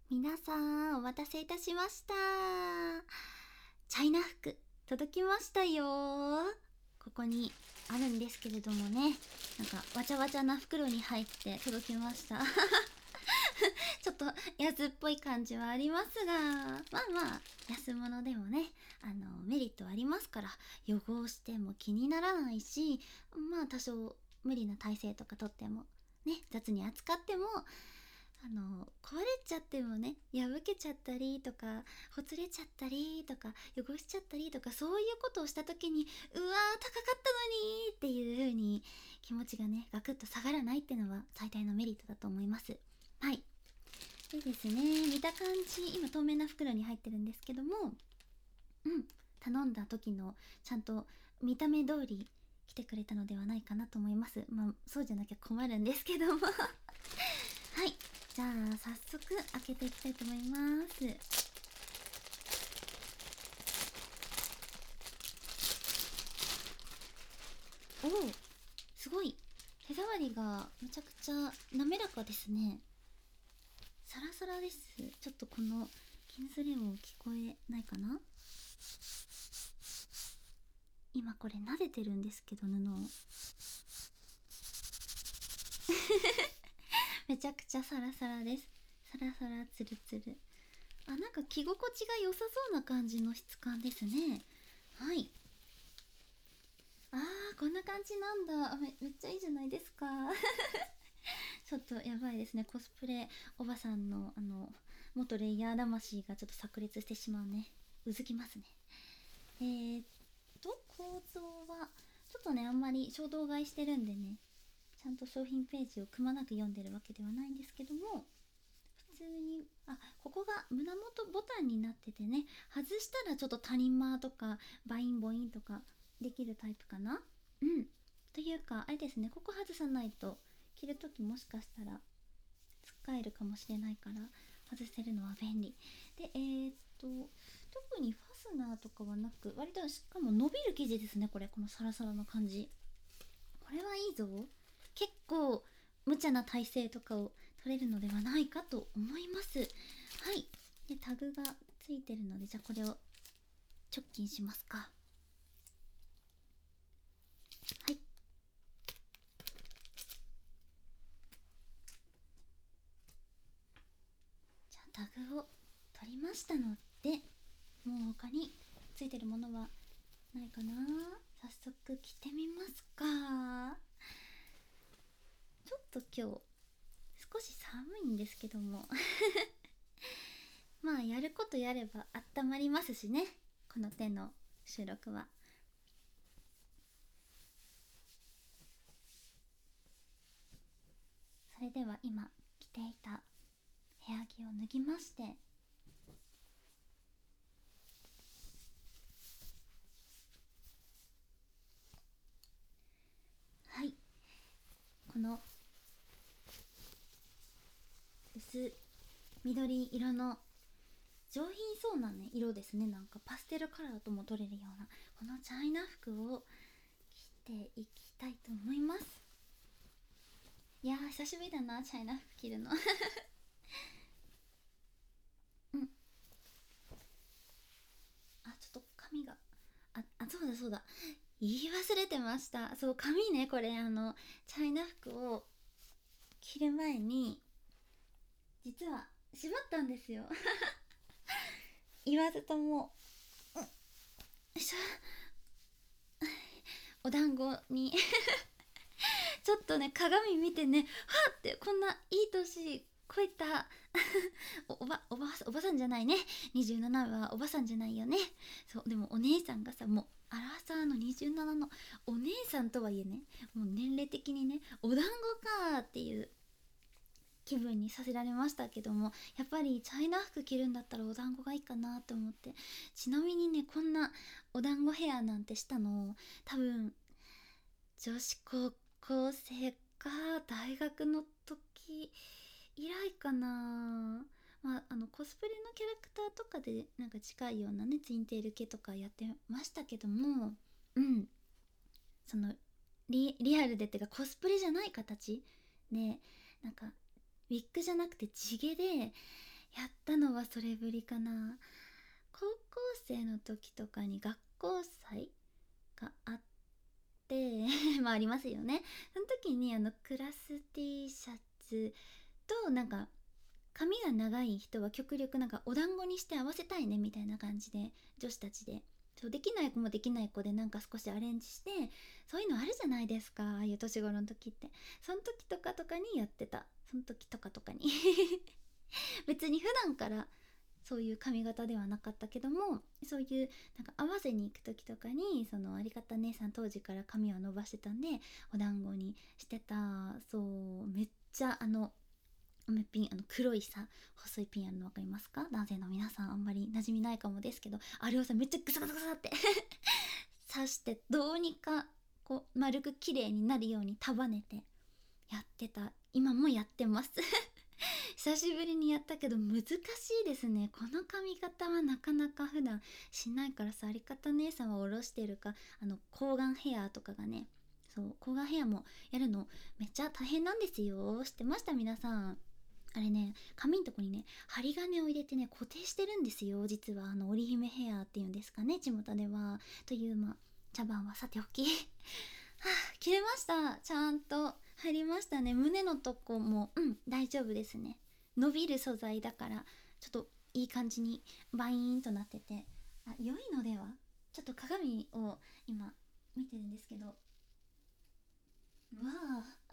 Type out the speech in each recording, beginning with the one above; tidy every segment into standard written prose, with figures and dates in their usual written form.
皆さんお待たせいたしました。チャイナ服届きましたよ。ここにあるんですけれどもね、なんかわちゃわちゃな袋に入って届きましたちょっと安っぽい感じはありますが、まあまあ安物でもね、メリットありますから、汚しても気にならないし、まあ多少無理な体勢とかとってもね、雑に扱っても壊れちゃってもね、破けちゃったりとか、ほつれちゃったりとか、汚しちゃったりとか、そういうことをした時に、うわー高かったのにっていう風に気持ちがね、ガクッと下がらないっていうのは最大のメリットだと思います。はい。でですね、見た感じ、今透明な袋に入ってるんですけども、頼んだ時のちゃんと見た目通り来てくれたのではないかなと思います。まあそうじゃなきゃ困るんですけどもはい、じゃあ早速開けていきたいと思います。おお、すごい、手触りがめちゃくちゃ滑らかですね。サラサラです。ちょっとこの金ズレも聞こえないかな。今これ撫でてるんですけど、布をめちゃくちゃサラサラです。サラサラツルツル。あ、なんか着心地が良さそうな感じの質感ですね。はい。あー、こんな感じなんだ。めっちゃいいじゃないですかちょっとやばいですね。コスプレおばさんの元レイヤー魂がちょっと炸裂してしまうね。うずきますね。えー、っ構造はちょっとね、あんまり衝動買いしてるんでね、ちゃんと商品ページをくまなく読んでるわけではないんですけども、普通に、ここが胸元ボタンになっててね、外したらちょっと谷間とかバインボインとかできるタイプかな。というかあれですね、ここ外さないと着るときもしかしたら使えるかもしれないから、外せるのは便利で、特にファスナーとかはなく、割としかも伸びる生地ですね。このサラサラの感じ、これはいいぞ。結構無茶な体勢とかを取れるのではないかと思います。はい。でタグがついてるので、じゃあこれを直近しますか。はい。じゃあタグを取りましたので、もう他についてるものはないかな。早速着てみますか。ちょっと今日少し寒いんですけどもまあやることやれば温まりますしね、この手の収録は。それでは今着ていた部屋着を脱ぎまして、はい、この薄緑色の上品そうなね色ですね。なんかパステルカラーとも取れるようなこのチャイナ服を着ていきたいと思います。いやー久しぶりだな、チャイナ服着るのうんちょっと髪が、そうだそうだ、言い忘れてました。そう、髪ね、これチャイナ服を着る前に実は縛ったんですよ言わずとも、よいしょ、お団子にちょっとね鏡見てね、はって、こんないい年こいたおばさんじゃないね、27はおばさんじゃないよね。そうでもお姉さんがさ、もうアラサーの27のお姉さんとはいえね、もう年齢的にねお団子かーっていう気分にさせられましたけども、やっぱりチャイナ服着るんだったらお団子がいいかなと思って。ちなみにね、こんなお団子ヘアなんてしたの多分女子高校生か大学の時以来かな。まあ、コスプレのキャラクターとかでなんか近いようなねツインテール系とかやってましたけども、そのリアルでっていうかコスプレじゃない形で、なんかウィッグじゃなくて地毛でやったのはそれぶりかな。高校生の時とかに学校祭があってまあありますよね。その時にクラス T シャツとなんか髪が長い人は極力なんかお団子にして合わせたいねみたいな感じで女子たちで、そうできない子もできない子でなんか少しアレンジして、そういうのあるじゃないですか、ああいう年頃の時って。その時とかにやってた。その時とかに別に普段からそういう髪型ではなかったけども、そういうなんか合わせに行く時とかにそのありがた姉さん当時から髪を伸ばしてたんでお団子にしてた。そう、めっちゃピン、黒いさ細いピンあるの分かりますか？男性の皆さんあんまり馴染みないかもですけど、あれをさめっちゃグサグサグサって刺してどうにかこう丸く綺麗になるように束ねてやってた。今もやってます久しぶりにやったけど難しいですね。この髪型はなかなか普段しないからさ、あり方姉さんは下ろしてるか、抗がんヘアとかがね、そう抗がんヘアもやるのめっちゃ大変なんですよ。知ってました？皆さんあれね、髪んとこにね針金を入れてね固定してるんですよ。実は織姫ヘアっていうんですかね、巷では。というまあ茶番はさておきはあ、切れました。ちゃんと入りましたね。胸のとこも大丈夫ですね。伸びる素材だからちょっといい感じにバイーンとなってて、あ、良いのでは。ちょっと鏡を今見てるんですけど、わあ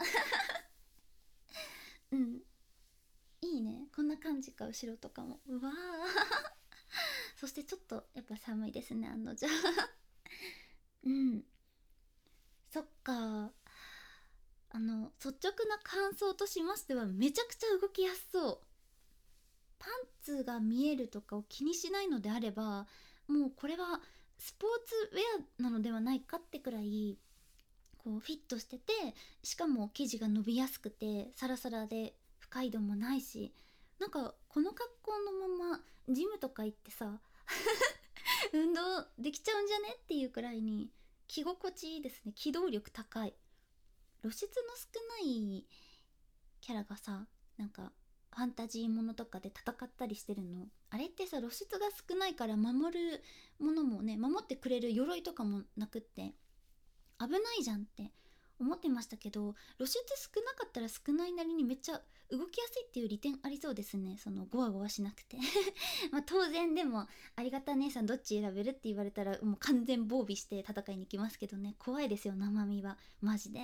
うんいいね、こんな感じか。後ろとかもうわあそしてちょっとやっぱ寒いですね、案の定うんそっか。率直な感想としましてはめちゃくちゃ動きやすそう。パンツが見えるとかを気にしないのであれば、もうこれはスポーツウェアなのではないかってくらいこうフィットしてて、しかも生地が伸びやすくてサラサラで不快度もないし、なんかこの格好のままジムとか行ってさ運動できちゃうんじゃねっていうくらいに着心地いいですね。機動力高い。露出の少ないキャラがさ、なんかファンタジーものとかで戦ったりしてるの、あれってさ露出が少ないから守るものもね、守ってくれる鎧とかもなくって危ないじゃんって思ってましたけど、露出少なかったら少ないなりにめっちゃ動きやすいっていう利点ありそうですね。そのゴワゴワしなくてまあ当然でも、ありがた姉さんどっち選べるって言われたらもう完全防備して戦いに行きますけどね。怖いですよ生身はマジで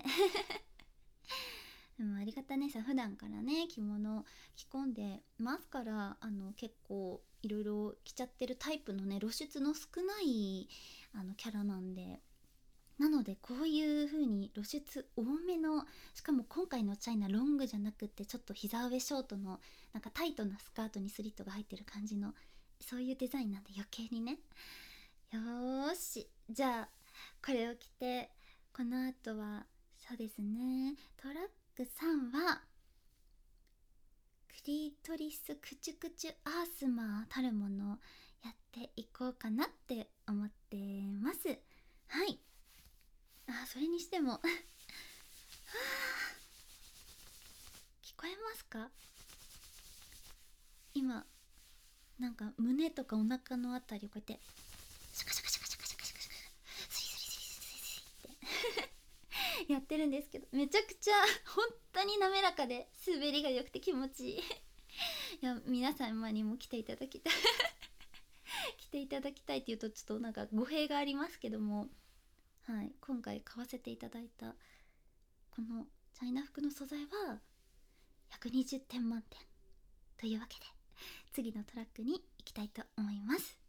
でもありがた姉さん普段からね着物着込んでますから、結構いろいろ着ちゃってるタイプのね、露出の少ないキャラなんで、なのでこういう風に露出多めの、しかも今回のチャイナロングじゃなくってちょっと膝上ショートのなんかタイトなスカートにスリットが入ってる感じの、そういうデザインなんで余計にね。よーし、じゃあこれを着てこの後はそうですね、トラック3はクリトリスクチュクチュアースマーたるものをやっていこうかなって思ってます。はい。それにしても聞こえますか？今なんか胸とかお腹のあたりをこうやってシャカシャカシャカシャカシャカシャカシャカスリスリスリスリスリってやってるんですけど、めちゃくちゃ本当に滑らかで滑りが良くて気持ちいいいや皆様にも来ていただきたい来ていただきたいっていうとちょっとなんか語弊がありますけども、はい、今回買わせていただいたこのチャイナ服の素材は120点満点というわけで、次のトラックに行きたいと思います。